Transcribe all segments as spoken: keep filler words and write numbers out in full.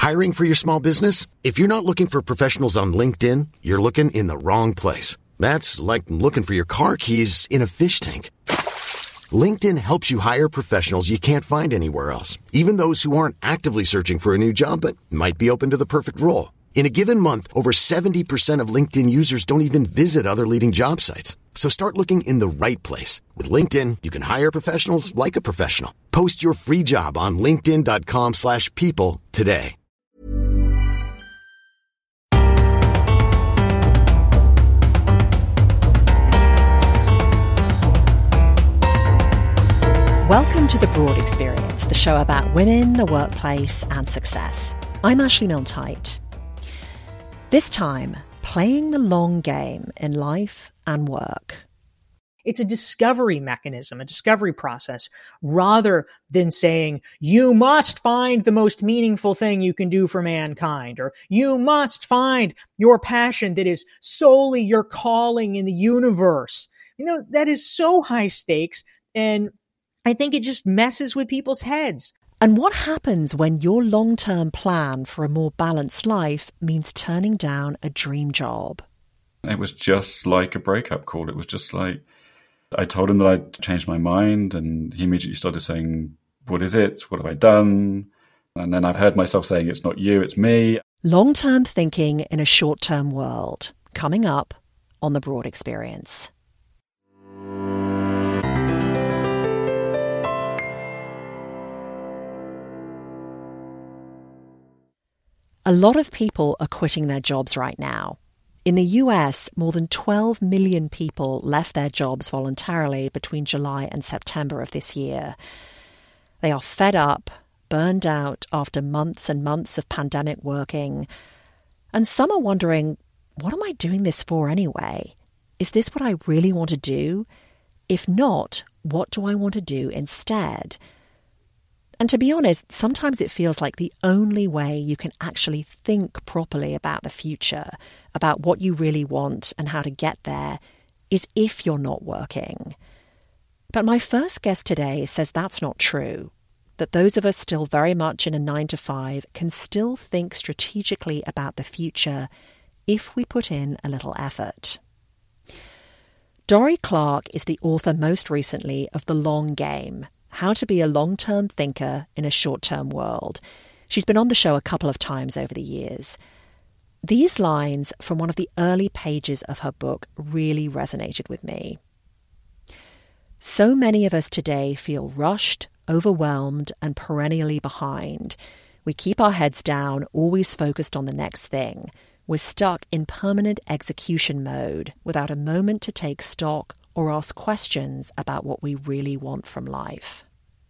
Hiring for your small business? If you're not looking for professionals on LinkedIn, you're looking in the wrong place. That's like looking for your car keys in a fish tank. LinkedIn helps you hire professionals you can't find anywhere else, even those who aren't actively searching for a new job but might be open to the perfect role. In a given month, over seventy percent of LinkedIn users don't even visit other leading job sites. So start looking in the right place. With LinkedIn, you can hire professionals like a professional. Post your free job on linkedin.com slash people today. Welcome to The Broad Experience, the show about women, the workplace, and success. I'm Ashley Milne-Tyte. This time, playing the long game in life and work. It's a discovery mechanism, a discovery process, rather than saying, you must find the most meaningful thing you can do for mankind, or you must find your passion that is solely your calling in the universe. You know, that is so high stakes, and I think it just messes with people's heads. And what happens when your long-term plan for a more balanced life means turning down a dream job? It was just like a breakup call. It was just like, I told him that I'd changed my mind, and he immediately started saying, what is it? What have I done? And then I've heard myself saying, it's not you, it's me. Long-term thinking in a short-term world. Coming up on The Broad Experience. A lot of people are quitting their jobs right now. In the U S, more than twelve million people left their jobs voluntarily between July and September of this year. They are fed up, burned out after months and months of pandemic working. And some are wondering, what am I doing this for anyway? Is this what I really want to do? If not, what do I want to do instead? And to be honest, sometimes it feels like the only way you can actually think properly about the future, about what you really want and how to get there, is if you're not working. But my first guest today says that's not true, that those of us still very much in a nine to five can still think strategically about the future if we put in a little effort. Dorie Clark is the author most recently of The Long Game, How to Be a Long-Term Thinker in a Short-Term World. She's been on the show a couple of times over the years. These lines from one of the early pages of her book really resonated with me. So many of us today feel rushed, overwhelmed, and perennially behind. We keep our heads down, always focused on the next thing. We're stuck in permanent execution mode without a moment to take stock or ask questions about what we really want from life.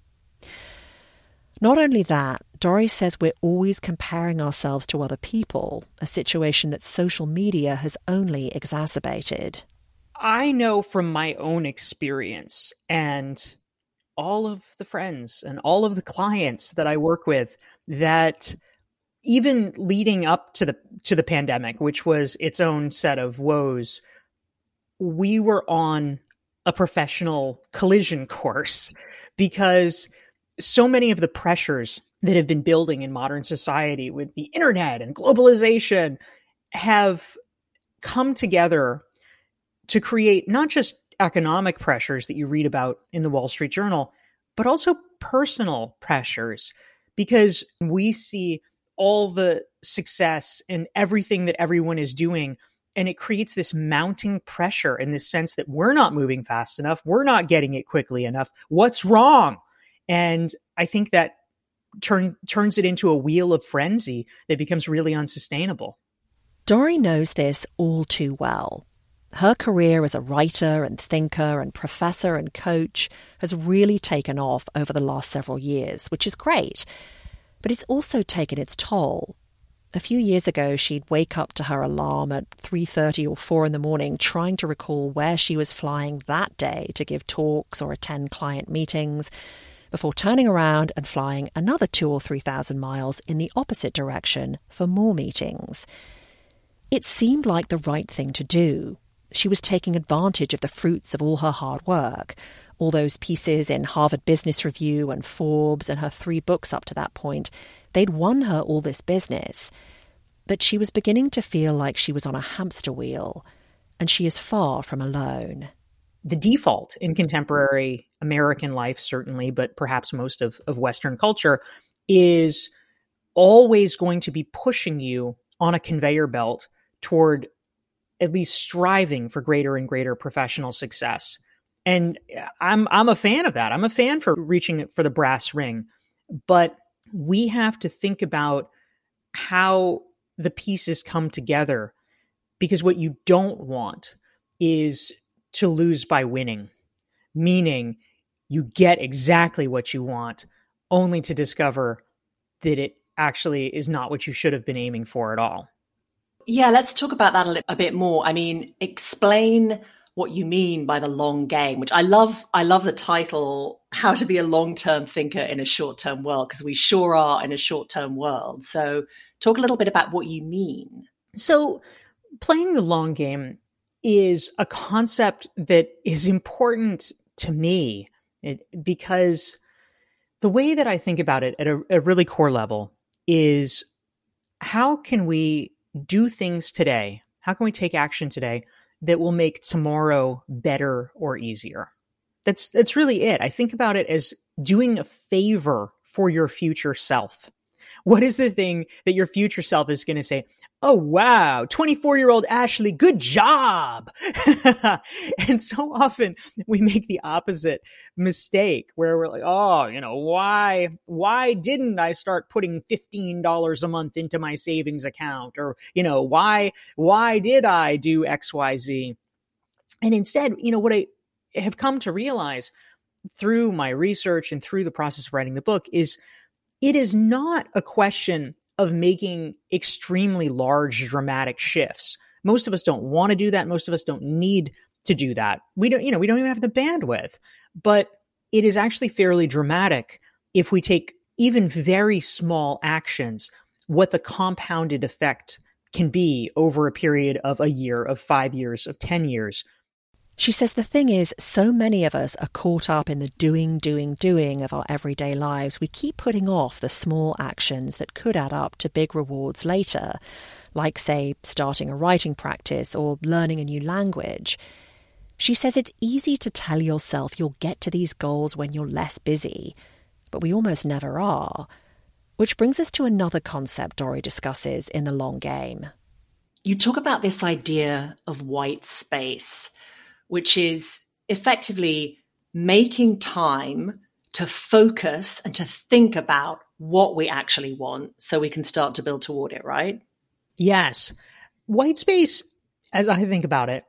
Not only that, Dorie says we're always comparing ourselves to other people, a situation that social media has only exacerbated. I know from my own experience and all of the friends and all of the clients that I work with that even leading up to the to the pandemic, which was its own set of woes, we were on a professional collision course because so many of the pressures that have been building in modern society with the internet and globalization have come together to create not just economic pressures that you read about in the Wall Street Journal, but also personal pressures, because we see all the success and everything that everyone is doing. And it creates this mounting pressure in this sense that we're not moving fast enough. We're not getting it quickly enough. What's wrong? And I think that turn, turns it into a wheel of frenzy that becomes really unsustainable. Dorie knows this all too well. Her career as a writer and thinker and professor and coach has really taken off over the last several years, which is great. But it's also taken its toll. A few years ago, she'd wake up to her alarm at three thirty or four in the morning trying to recall where she was flying that day to give talks or attend client meetings, before turning around and flying another two or three thousand miles in the opposite direction for more meetings. It seemed like the right thing to do. She was taking advantage of the fruits of all her hard work, all those pieces in Harvard Business Review and Forbes and her three books up to that point. They'd won her all this business, but she was beginning to feel like she was on a hamster wheel, and she is far from alone. The default in contemporary American life, certainly, but perhaps most of, of Western culture, is always going to be pushing you on a conveyor belt toward at least striving for greater and greater professional success. And I'm I'm a fan of that. I'm a fan for reaching for the brass ring. But we have to think about how the pieces come together, because what you don't want is to lose by winning, meaning you get exactly what you want only to discover that it actually is not what you should have been aiming for at all. Yeah, let's talk about that a, li- a bit more. I mean, explain what you mean by the long game, which I love. I love the title, How to Be a Long-Term Thinker in a Short-Term World, because we sure are in a short-term world. So talk a little bit about what you mean. So playing the long game is a concept that is important to me it, because the way that I think about it at a, a really core level is, how can we do things today? How can we take action today that will make tomorrow better or easier? That's that's really it. I think about it as doing a favor for your future self. What is the thing that your future self is going to say? Oh, wow, twenty-four-year-old Ashley, good job. And so often we make the opposite mistake where we're like, oh, you know, why, why didn't I start putting fifteen dollars a month into my savings account? Or, you know, why, why did I do X, Y, Z? And instead, you know, what I have come to realize through my research and through the process of writing the book is it is not a question of making extremely large, dramatic shifts. Most of us don't want to do that. Most of us don't need to do that. We don't, you know, we don't even have the bandwidth. But it is actually fairly dramatic if we take even very small actions, what the compounded effect can be over a period of a year, of five years, of ten years. She says the thing is, so many of us are caught up in the doing, doing, doing of our everyday lives. We keep putting off the small actions that could add up to big rewards later, like, say, starting a writing practice or learning a new language. She says it's easy to tell yourself you'll get to these goals when you're less busy, but we almost never are. Which brings us to another concept Dory discusses in The Long Game. You talk about this idea of white space, which is effectively making time to focus and to think about what we actually want so we can start to build toward it, right? Yes. White space, as I think about it,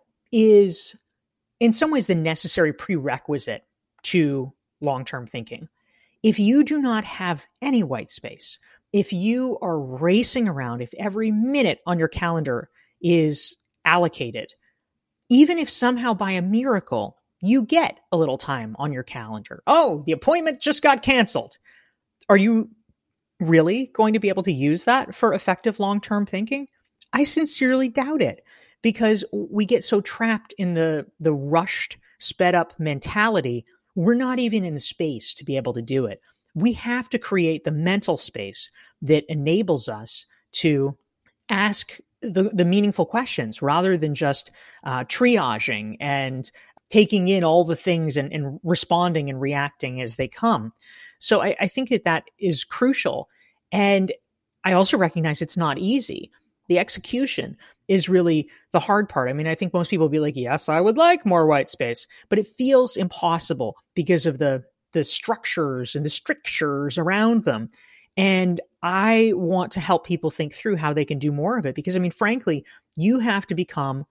is in some ways the necessary prerequisite to long-term thinking. If you do not have any white space, if you are racing around, if every minute on your calendar is allocated, even if somehow by a miracle you get a little time on your calendar, oh, the appointment just got canceled, are you really going to be able to use that for effective long-term thinking? I sincerely doubt it, because we get so trapped in the, the rushed, sped-up mentality, we're not even in the space to be able to do it. We have to create the mental space that enables us to ask the, the meaningful questions rather than just uh, triaging and taking in all the things and, and responding and reacting as they come. So I, I think that that is crucial. And I also recognize it's not easy. The execution is really the hard part. I mean, I think most people will be like, yes, I would like more white space, but it feels impossible because of the, the structures and the strictures around them. And I want to help people think through how they can do more of it. Because, I mean, frankly, you have to become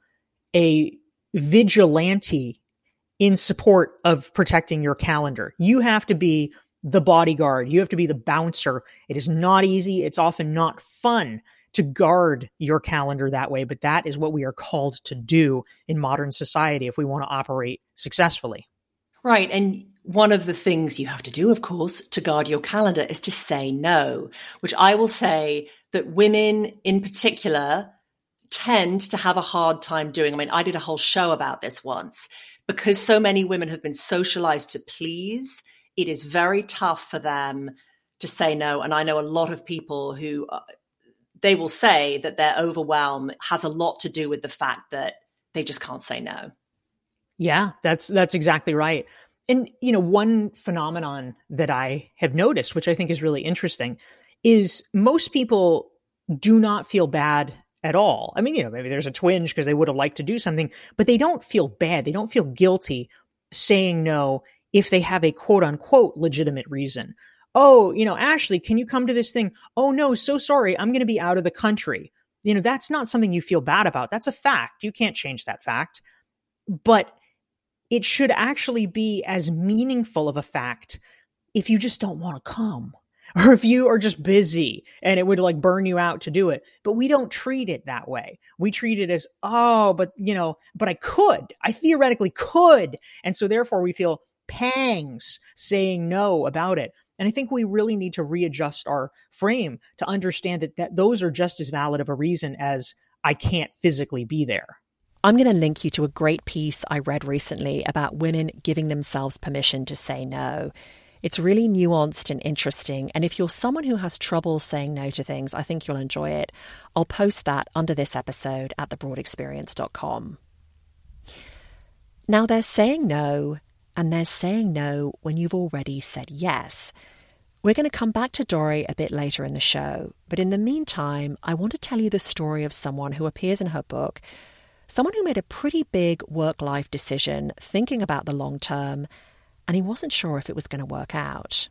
a vigilante in support of protecting your calendar. You have to be the bodyguard. You have to be the bouncer. It is not easy. It's often not fun to guard your calendar that way, but that is what we are called to do in modern society if we want to operate successfully. Right. And one of the things you have to do, of course, to guard your calendar is to say no, which I will say that women in particular tend to have a hard time doing. I mean, I did a whole show about this once. Because so many women have been socialized to please, it is very tough for them to say no. And I know a lot of people who uh, they will say that their overwhelm has a lot to do with the fact that they just can't say no. Yeah, that's that's exactly right. And, you know, one phenomenon that I have noticed, which I think is really interesting, is most people do not feel bad at all. I mean, you know, maybe there's a twinge because they would have liked to do something, but they don't feel bad. They don't feel guilty saying no if they have a quote unquote legitimate reason. Oh, you know, Ashley, can you come to this thing? Oh, no, so sorry. I'm going to be out of the country. You know, that's not something you feel bad about. That's a fact. You can't change that fact. But it should actually be as meaningful of a fact if you just don't want to come, or if you are just busy and it would like burn you out to do it. But we don't treat it that way. We treat it as, oh, but you know, but I could, I theoretically could. And so therefore we feel pangs saying no about it. And I think we really need to readjust our frame to understand that, that those are just as valid of a reason as I can't physically be there. I'm going to link you to a great piece I read recently about women giving themselves permission to say no. It's really nuanced and interesting. And if you're someone who has trouble saying no to things, I think you'll enjoy it. I'll post that under this episode at the broad experience dot com. Now, there's saying no, and there's saying no when you've already said yes. We're going to come back to Dori a bit later in the show. But in the meantime, I want to tell you the story of someone who appears in her book, someone who made a pretty big work-life decision, thinking about the long term, and he wasn't sure if it was going to work out.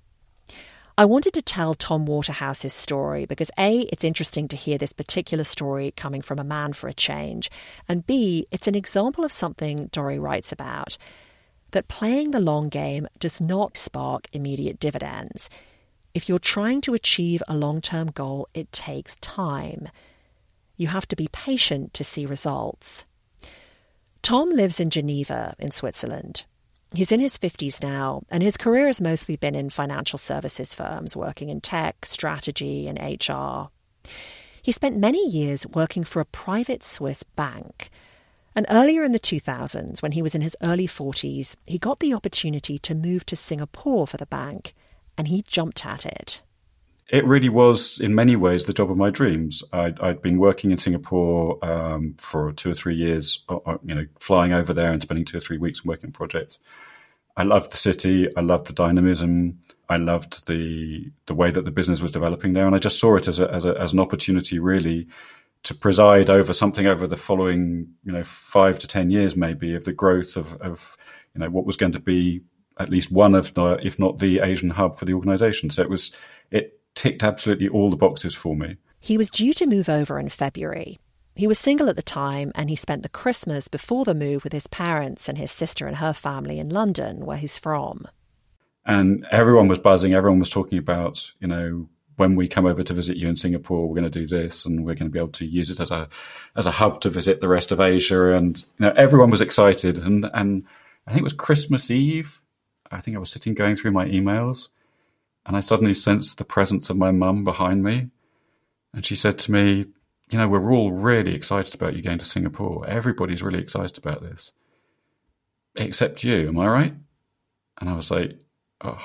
I wanted to tell Tom Waterhouse's story because A, it's interesting to hear this particular story coming from a man for a change, and B, it's an example of something Dori writes about, that playing the long game does not spark immediate dividends. If you're trying to achieve a long-term goal, it takes time. You have to be patient to see results. Tom lives in Geneva in Switzerland. He's in his fifties now, and his career has mostly been in financial services firms, working in tech, strategy, and H R. He spent many years working for a private Swiss bank. And earlier in the two thousands, when he was in his early forties, he got the opportunity to move to Singapore for the bank, and he jumped at it. It really was, in many ways, the job of my dreams. I'd, I'd been working in Singapore um, for two or three years, you know, flying over there and spending two or three weeks working on projects. I loved the city. I loved the dynamism. I loved the the way that the business was developing there, and I just saw it as a, as a, as an opportunity, really, to preside over something over the following, you know, five to ten years, maybe, of the growth of, of you know, what was going to be at least one of the, if not the Asian hub for the organization. So it was it. ticked absolutely all the boxes for me. He was due to move over in February. He was single at the time, and he spent the Christmas before the move with his parents and his sister and her family in London, where he's from. And everyone was buzzing. Everyone was talking about, you know, when we come over to visit you in Singapore, we're going to do this, and we're going to be able to use it as a as a hub to visit the rest of Asia. And you know, everyone was excited. And and I think it was Christmas Eve. I think I was sitting going through my emails, and I suddenly sensed the presence of my mum behind me. And she said to me, you know, we're all really excited about you going to Singapore. Everybody's really excited about this. Except you, am I right? And I was like, oh.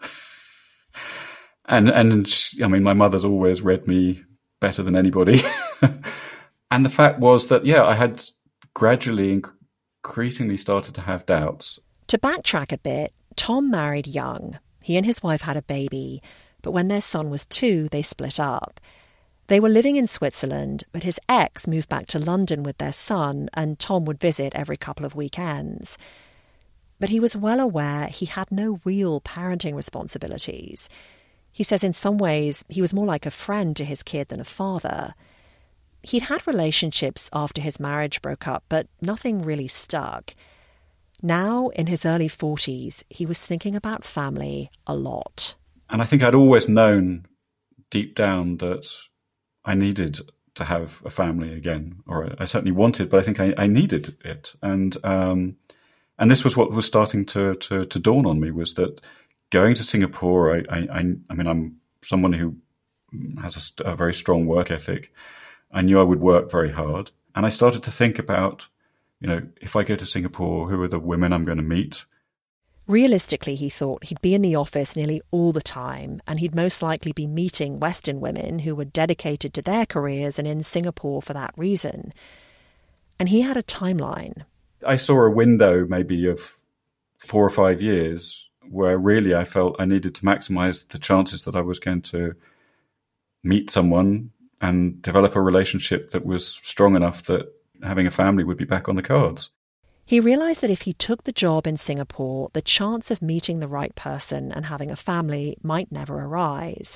and, and she, I mean, my mother's always read me better than anybody. And the fact was that, yeah, I had gradually, increasingly started to have doubts. To backtrack a bit, Tom married young. He and his wife had a baby, but when their son was two, they split up. They were living in Switzerland, but his ex moved back to London with their son, and Tom would visit every couple of weekends. But he was well aware he had no real parenting responsibilities. He says in some ways he was more like a friend to his kid than a father. He'd had relationships after his marriage broke up, but nothing really stuck. Now, in his early forties, he was thinking about family a lot. And I think I'd always known deep down that I needed to have a family again, or I certainly wanted, but I think I, I needed it. And um, and this was what was starting to, to, to dawn on me, was that going to Singapore, I, I, I mean, I'm someone who has a, a very strong work ethic. I knew I would work very hard. And I started to think about, you know, if I go to Singapore, who are the women I'm going to meet? Realistically, he thought he'd be in the office nearly all the time, and he'd most likely be meeting Western women who were dedicated to their careers and in Singapore for that reason. And he had a timeline. I saw a window maybe of four or five years where really I felt I needed to maximize the chances that I was going to meet someone and develop a relationship that was strong enough that having a family would be back on the cards. He realised that if he took the job in Singapore, the chance of meeting the right person and having a family might never arise.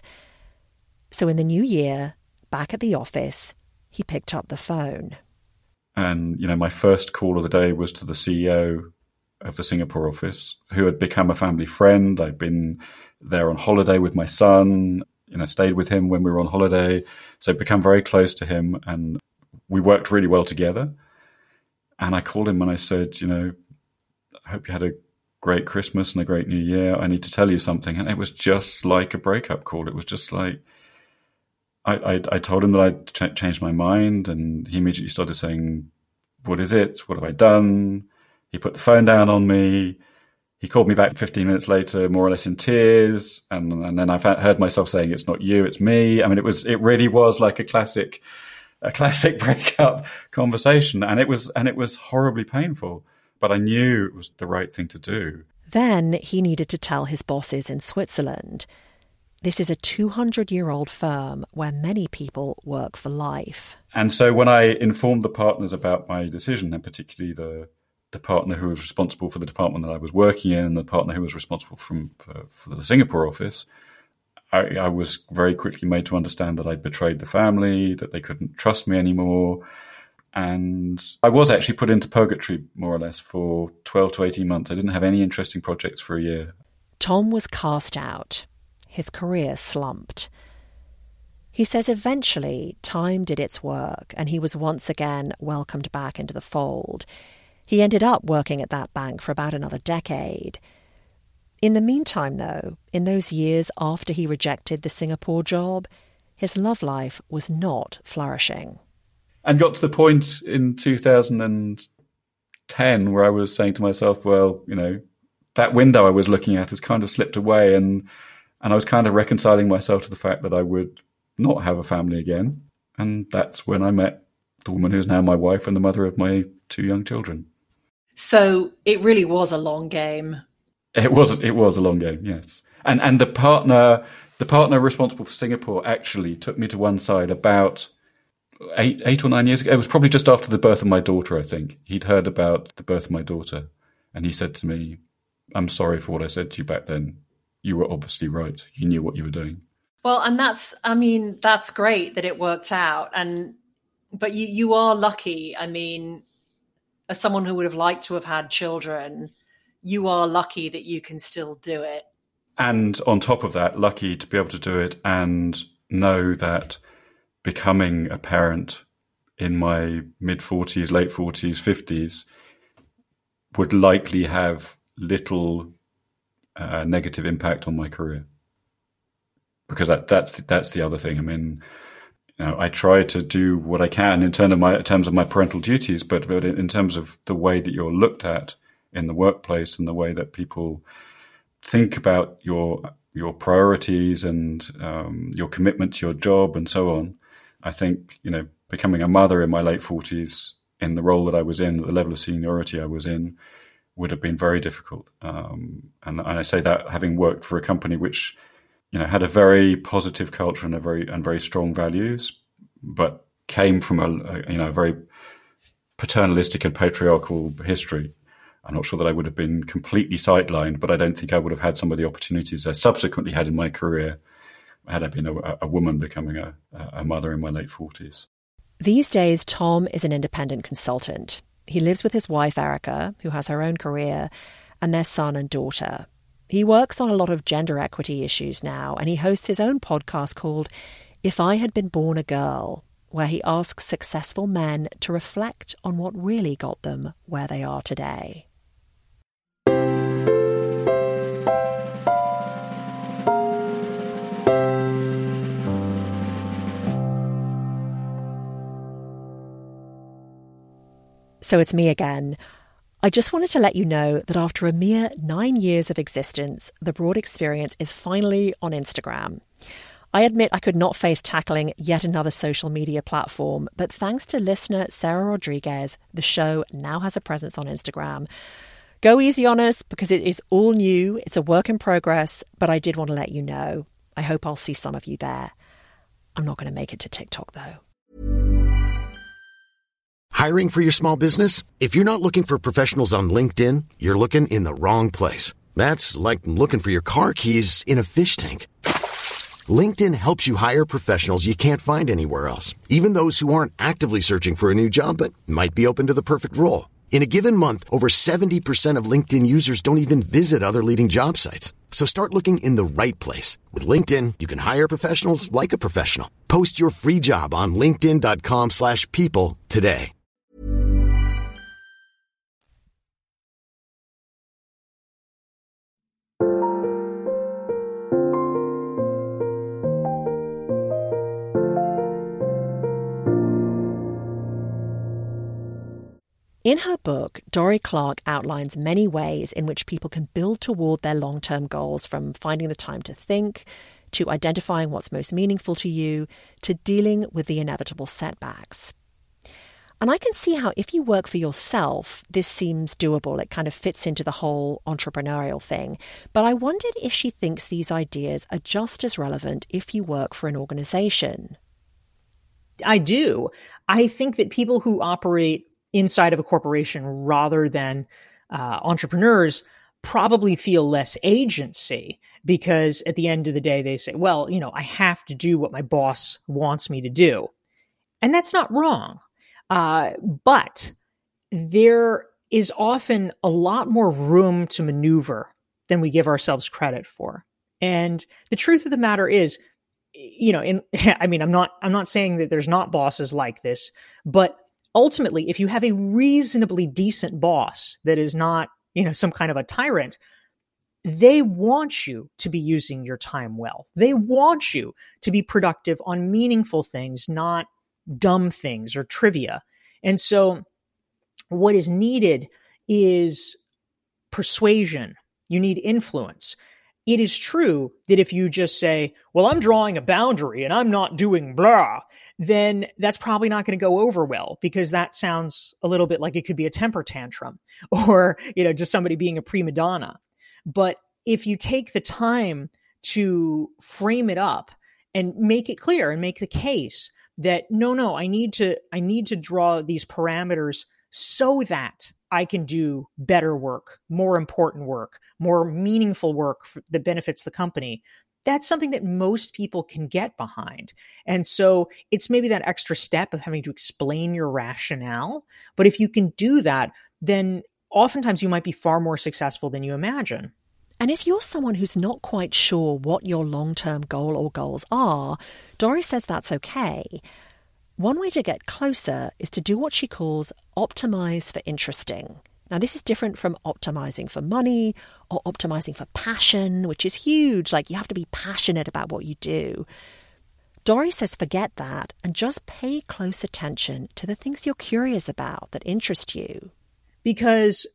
So in the new year, back at the office, he picked up the phone. And, you know, my first call of the day was to the C E O of the Singapore office, who had become a family friend. I'd been there on holiday with my son, you know, stayed with him when we were on holiday. So I'd become very close to him and we worked really well together. And I called him and I said, you know, I hope you had a great Christmas and a great New Year. I need to tell you something. And it was just like a breakup call. It was just like, I, I, I told him that I'd ch- changed my mind, and he immediately started saying, what is it? What have I done? He put the phone down on me. He called me back fifteen minutes later, more or less in tears. And, and then I heard myself saying, it's not you, it's me. I mean, it was, it really was like a classic a classic breakup conversation. And it was, and it was horribly painful, but I knew it was the right thing to do. Then he needed to tell his bosses in Switzerland. This is a two hundred year old firm where many people work for life. And so when I informed the partners about my decision, and particularly the, the partner who was responsible for the department that I was working in and the partner who was responsible from, for, for the Singapore office, I, I was very quickly made to understand that I'd betrayed the family, that they couldn't trust me anymore. And I was actually put into purgatory, more or less, for twelve to eighteen months. I didn't have any interesting projects for a year. Tom was cast out. His career slumped. He says eventually time did its work and he was once again welcomed back into the fold. He ended up working at that bank for about another decade. In the meantime, though, in those years after he rejected the Singapore job, his love life was not flourishing. And got to the point in two thousand ten where I was saying to myself, well, you know, that window I was looking at has kind of slipped away, and and I was kind of reconciling myself to the fact that I would not have a family again. And that's when I met the woman who's now my wife and the mother of my two young children. So it really was a long game. It was it was a long game, yes. And and the partner the partner responsible for Singapore actually took me to one side about eight eight or nine years ago. It was probably just after the birth of my daughter, I think. He'd heard about the birth of my daughter, and he said to me, I'm sorry for what I said to you back then. You were obviously right. You knew what you were doing. Well, and that's, I mean, that's great that it worked out. And, but you, you are lucky. I mean, as someone who would have liked to have had children, you are lucky that you can still do it. And on top of that, lucky to be able to do it and know that becoming a parent in my mid forties, late forties, fifties would likely have little uh, negative impact on my career. Because that, that's that's the other thing. I mean, you know, I try to do what I can in terms of my in terms of my parental duties, but, but in terms of the way that you're looked at in the workplace and the way that people think about your your priorities and um, your commitment to your job and so on, I think, you know, becoming a mother in my late forties in the role that I was in, at the level of seniority I was in, would have been very difficult. Um, and, and I say that having worked for a company which, you know, had a very positive culture and a very and very strong values, but came from a, a you know a very paternalistic and patriarchal history. I'm not sure that I would have been completely sidelined, but I don't think I would have had some of the opportunities I subsequently had in my career had I been a, a woman becoming a, a mother in my late forties. These days, Tom is an independent consultant. He lives with his wife, Erica, who has her own career, and their son and daughter. He works on a lot of gender equity issues now, and he hosts his own podcast called If I Had Been Born a Girl, where he asks successful men to reflect on what really got them where they are today. So it's me again. I just wanted to let you know that after a mere nine years of existence, The Broad Experience is finally on Instagram. I admit I could not face tackling yet another social media platform, but thanks to listener Sarah Rodriguez, the show now has a presence on Instagram. Go easy on us because it is all new. It's a work in progress, but I did want to let you know. I hope I'll see some of you there. I'm not going to make it to TikTok, though. Hiring for your small business? If you're not looking for professionals on LinkedIn, you're looking in the wrong place. That's like looking for your car keys in a fish tank. LinkedIn helps you hire professionals you can't find anywhere else, even those who aren't actively searching for a new job but might be open to the perfect role. In a given month, over seventy percent of LinkedIn users don't even visit other leading job sites. So start looking in the right place. With LinkedIn, you can hire professionals like a professional. Post your free job on linkedin.com slash people today. In her book, Dorie Clark outlines many ways in which people can build toward their long-term goals, from finding the time to think, to identifying what's most meaningful to you, to dealing with the inevitable setbacks. And I can see how if you work for yourself, this seems doable. It kind of fits into the whole entrepreneurial thing. But I wondered if she thinks these ideas are just as relevant if you work for an organization. I do. I think that people who operate inside of a corporation rather than uh, entrepreneurs probably feel less agency, because at the end of the day, they say, well, you know, I have to do what my boss wants me to do. And that's not wrong. Uh, but there is often a lot more room to maneuver than we give ourselves credit for. And the truth of the matter is, you know, in, I mean, I'm not, I'm not saying that there's not bosses like this, but ultimately, if you have a reasonably decent boss that is not, you know, some kind of a tyrant, they want you to be using your time well. They want you to be productive on meaningful things, not dumb things or trivia. And so what is needed is persuasion. You need influence. It is true that if you just say, well, I'm drawing a boundary and I'm not doing blah, then that's probably not going to go over well, because that sounds a little bit like it could be a temper tantrum or, you know, just somebody being a prima donna. But if you take the time to frame it up and make it clear and make the case that, no, no, I need to, I need to draw these parameters so that I can do better work, more important work, more meaningful work for, that benefits the company. That's something that most people can get behind. And so it's maybe that extra step of having to explain your rationale. But if you can do that, then oftentimes you might be far more successful than you imagine. And if you're someone who's not quite sure what your long-term goal or goals are, Dorie says that's okay. One way to get closer is to do what she calls optimize for interesting. Now, this is different from optimizing for money or optimizing for passion, which is huge. Like, you have to be passionate about what you do. Dorie says forget that and just pay close attention to the things you're curious about that interest you. Because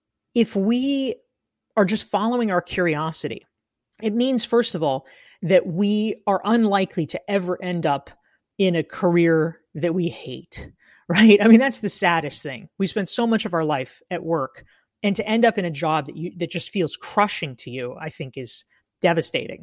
if we are just following our curiosity, it means, first of all, that we are unlikely to ever end up in a career that we hate, right? I mean, that's the saddest thing. We spend so much of our life at work, and to end up in a job that you that just feels crushing to you, I think is devastating.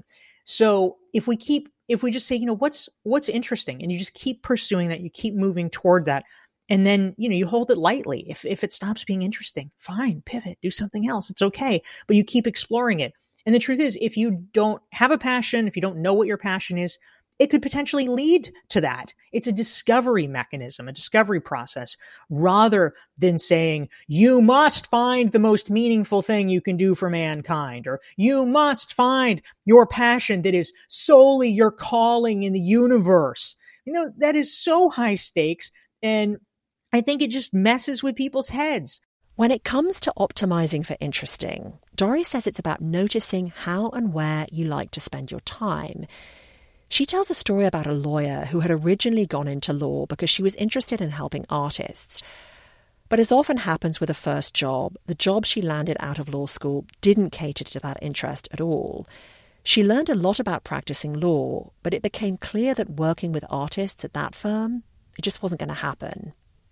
So if we keep, if we just say, you know, what's what's interesting, and you just keep pursuing that, you keep moving toward that, and then, you know, you hold it lightly. If if it stops being interesting, fine, pivot, do something else. It's okay. But you keep exploring it. And the truth is, if you don't have a passion, if you don't know what your passion is, it could potentially lead to that. It's a discovery mechanism, a discovery process, rather than saying, you must find the most meaningful thing you can do for mankind, or you must find your passion that is solely your calling in the universe. You know, that is so high stakes, and I think it just messes with people's heads. When it comes to optimizing for interesting, Dorie says it's about noticing how and where you like to spend your time. She tells a story about a lawyer who had originally gone into law because she was interested in helping artists. But as often happens with a first job, the job she landed out of law school didn't cater to that interest at all. She learned a lot about practicing law, but it became clear that working with artists at that firm, it just wasn't going to happen.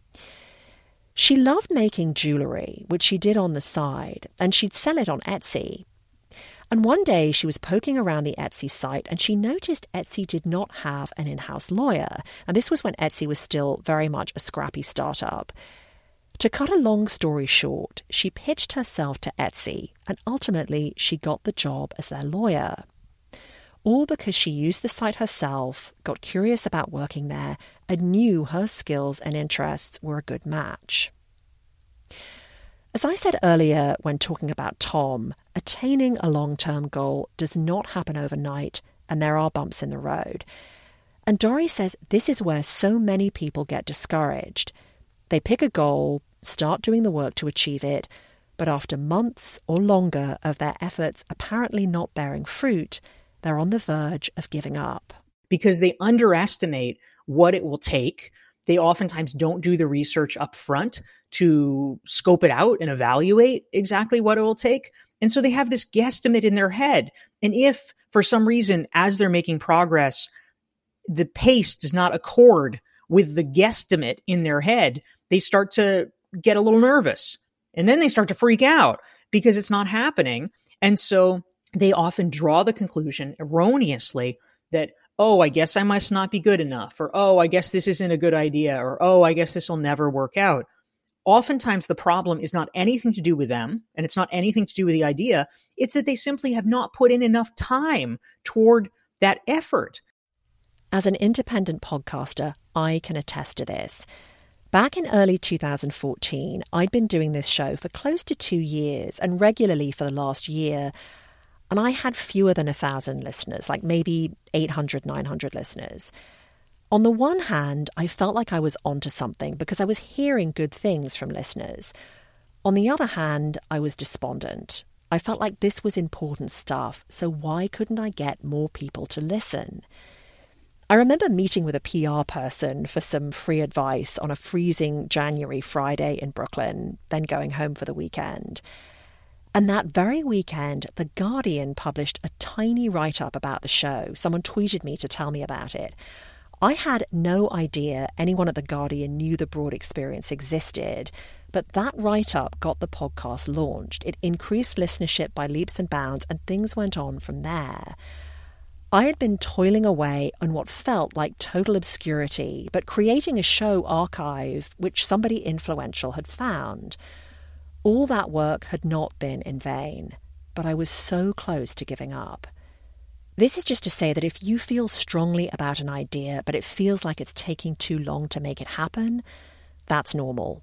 She loved making jewellery, which she did on the side, and she'd sell it on Etsy. And one day she was poking around the Etsy site and she noticed Etsy did not have an in-house lawyer. And this was when Etsy was still very much a scrappy startup. To cut a long story short, she pitched herself to Etsy and ultimately she got the job as their lawyer. All because she used the site herself, got curious about working there, and knew her skills and interests were a good match. As I said earlier when talking about Tom, attaining a long-term goal does not happen overnight and there are bumps in the road. And Dory says this is where so many people get discouraged. They pick a goal, start doing the work to achieve it, but after months or longer of their efforts apparently not bearing fruit, they're on the verge of giving up. Because they underestimate what it will take. They oftentimes don't do the research up front to scope it out and evaluate exactly what it will take. And so they have this guesstimate in their head. And if, for some reason, as they're making progress, the pace does not accord with the guesstimate in their head, they start to get a little nervous. And then they start to freak out because it's not happening. And so they often draw the conclusion erroneously that, oh, I guess I must not be good enough, or, oh, I guess this isn't a good idea, or, oh, I guess this will never work out. Oftentimes the problem is not anything to do with them, and it's not anything to do with the idea. It's that they simply have not put in enough time toward that effort. As an independent podcaster, I can attest to this. Back in early two thousand fourteen, I'd been doing this show for close to two years and regularly for the last year. And I had fewer than a thousand listeners, like maybe eight hundred, nine hundred listeners. On the one hand, I felt like I was onto something because I was hearing good things from listeners. On the other hand, I was despondent. I felt like this was important stuff, so why couldn't I get more people to listen? I remember meeting with a P R person for some free advice on a freezing January Friday in Brooklyn, then going home for the weekend. And that very weekend, The Guardian published a tiny write-up about the show. Someone tweeted me to tell me about it. I had no idea anyone at The Guardian knew the Broad Experience existed, but that write-up got the podcast launched. It increased listenership by leaps and bounds, and things went on from there. I had been toiling away on what felt like total obscurity, but creating a show archive which somebody influential had found. All that work had not been in vain, but I was so close to giving up. This is just to say that if you feel strongly about an idea, but it feels like it's taking too long to make it happen, that's normal.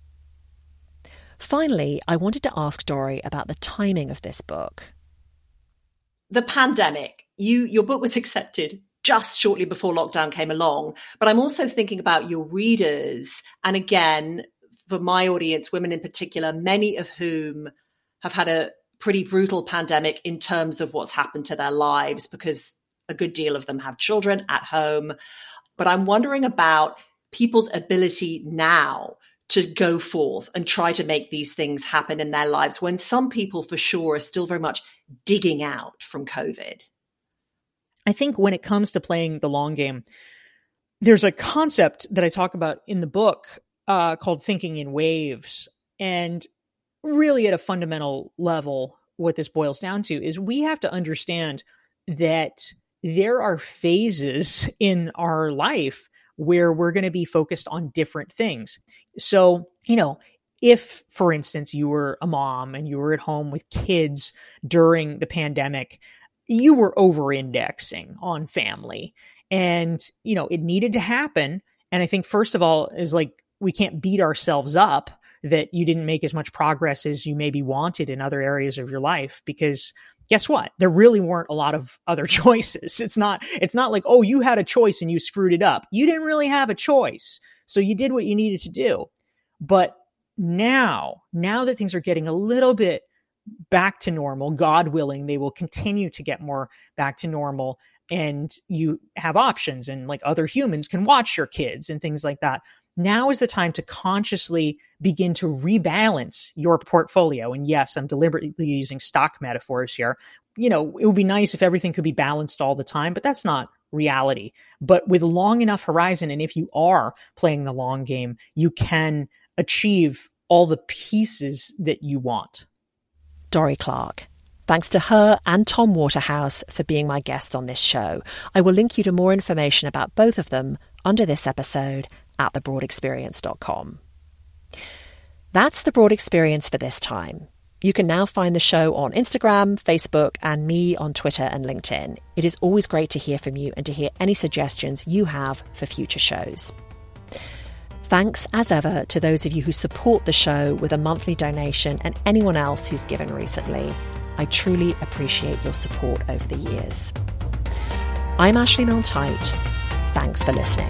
Finally, I wanted to ask Dory about the timing of this book. The pandemic. You, your book was accepted just shortly before lockdown came along, but I'm also thinking about your readers. And again, for my audience, women in particular, many of whom have had a pretty brutal pandemic in terms of what's happened to their lives, because a good deal of them have children at home. But I'm wondering about people's ability now to go forth and try to make these things happen in their lives when some people for sure are still very much digging out from COVID. I think when it comes to playing the long game, there's a concept that I talk about in the book uh, called thinking in waves. And really at a fundamental level, what this boils down to is we have to understand that there are phases in our life where we're going to be focused on different things. So, you know, if, for instance, you were a mom and you were at home with kids during the pandemic, you were over-indexing on family and, you know, it needed to happen. And I think, first of all, is like, we can't beat ourselves up that you didn't make as much progress as you maybe wanted in other areas of your life, because guess what? There really weren't a lot of other choices. It's not, it's not like, oh, you had a choice and you screwed it up. You didn't really have a choice. So you did what you needed to do. But now, now that things are getting a little bit back to normal, God willing, they will continue to get more back to normal, and you have options and like other humans can watch your kids and things like that. now is the time to consciously begin to rebalance your portfolio. And yes, I'm deliberately using stock metaphors here. You know, it would be nice if everything could be balanced all the time, but that's not reality. But with long enough horizon, and if you are playing the long game, you can achieve all the pieces that you want. Dorie Clark. Thanks to her and Tom Waterhouse for being my guest on this show. I will link you to more information about both of them under this episode at the broad experience dot com. That's The Broad Experience for this time. You can now find the show on Instagram, Facebook, and me on Twitter and LinkedIn. It is always great to hear from you and to hear any suggestions you have for future shows. Thanks, as ever, to those of you who support the show with a monthly donation and anyone else who's given recently. I truly appreciate your support over the years. I'm Ashley Milne-Tyte. Thanks for listening.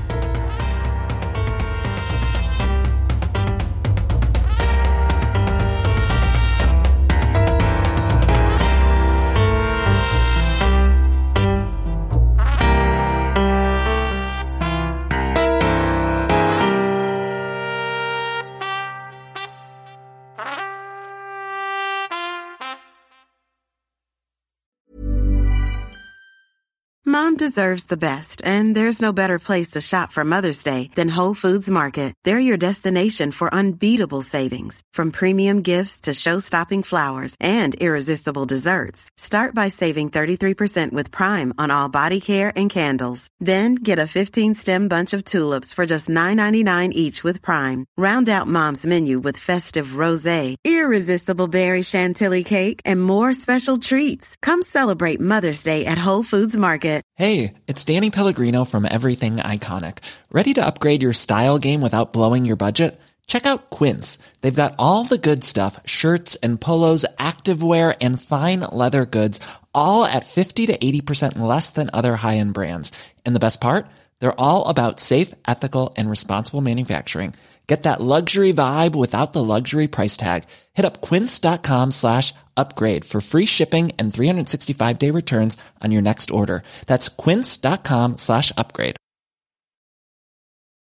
Mom deserves the best, and there's no better place to shop for Mother's Day than Whole Foods Market. They're your destination for unbeatable savings, from premium gifts to show-stopping flowers and irresistible desserts. Start by saving thirty-three percent with Prime on all body care and candles. Then get a fifteen-stem bunch of tulips for just nine ninety-nine each with Prime. Round out Mom's menu with festive rosé, irresistible berry chantilly cake, and more special treats. Come celebrate Mother's Day at Whole Foods Market. Hey, it's Danny Pellegrino from Everything Iconic. Ready to upgrade your style game without blowing your budget? Check out Quince. They've got all the good stuff, shirts and polos, activewear, and fine leather goods, all at fifty to eighty percent less than other high-end brands. And the best part? They're all about safe, ethical, and responsible manufacturing. Get that luxury vibe without the luxury price tag. Hit up quince.com slash upgrade for free shipping and three sixty-five day returns on your next order. That's quince.com slash upgrade.